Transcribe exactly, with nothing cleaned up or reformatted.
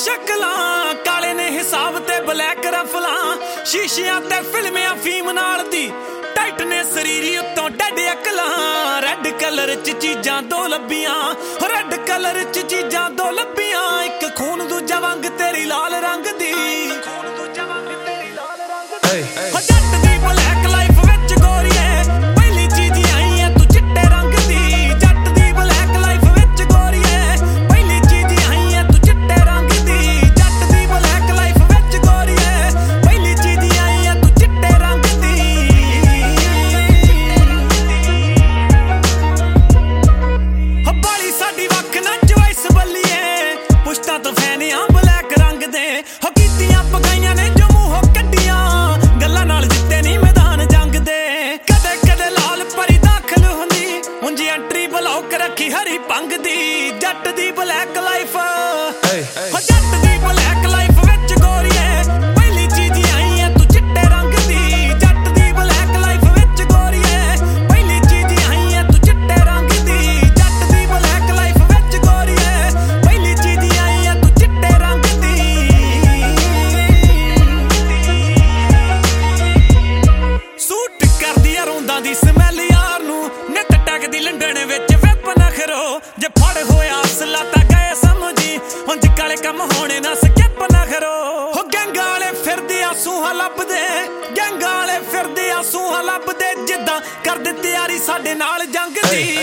शक्लां काले ने हिसाब ते ब्लैक रफलां शीशियां ते फिल्मियां फीम नाल दी टाइट ने शरीरी उत्तों डैड अकलां रेड कलर च चीजां दो लब्बियां रेड कलर च चीजां दो लब्बियां एक खून दूजा वंग तेरी लाल रंग दी खून दूजा वंग तेरी लाल रंग दी हो जट दी ब्लैक लाइफ विच गोरीए पहली चीज आई है तू चिट्टे रंग दी जट दी ब्लैक लाइफ विच गोरीए पहली चीज आई है तू चिट्टे रंग दी जट दी ब्लैक लाइफ विच गोरीए पहली चीज आई है तू चिट्टे रंग दी हो बाली साडी वख ना चॉइस बल्लीए पुश्ता तो फैन आ ब्लैक रंग दे हो कीतियां पकाइयां ने जो मूंहों कड्डियां गल्लां नाल जित्ते नहीं मैदान जंग दे कदे कदे लाल परी दाखल हुंदी उंजी एंट्री ब्लॉक रखी हरी भंग दी जट दी ब्लैक लाइफ हो जट दी ब्लैक लाइफ विच गोरीए पहली चीज आई है तू चिट्टे रंग दी जट दी ब्लैक लाइफ विच गोरीए पहली चीज आई है तू चिट्टे रंग दी जट दी ब्लैक लाइफ विच गोरीए पहली चीज आई है तू चिट्टे रंग दी सूट करदी आ रोंदा दी स्मैल यार नू नित टकदी लंडन विच विप नखरो जे फड़ होया असला तां गए समझी हुंज काले कम होने ना स्किप नखरो हो गैंगा वाले फिरदे आ सूहा लभदे गैंगा वाले फिरदे आ सूहा लभदे जिद्दां कर दे तैयारी साडे नाल जंग दी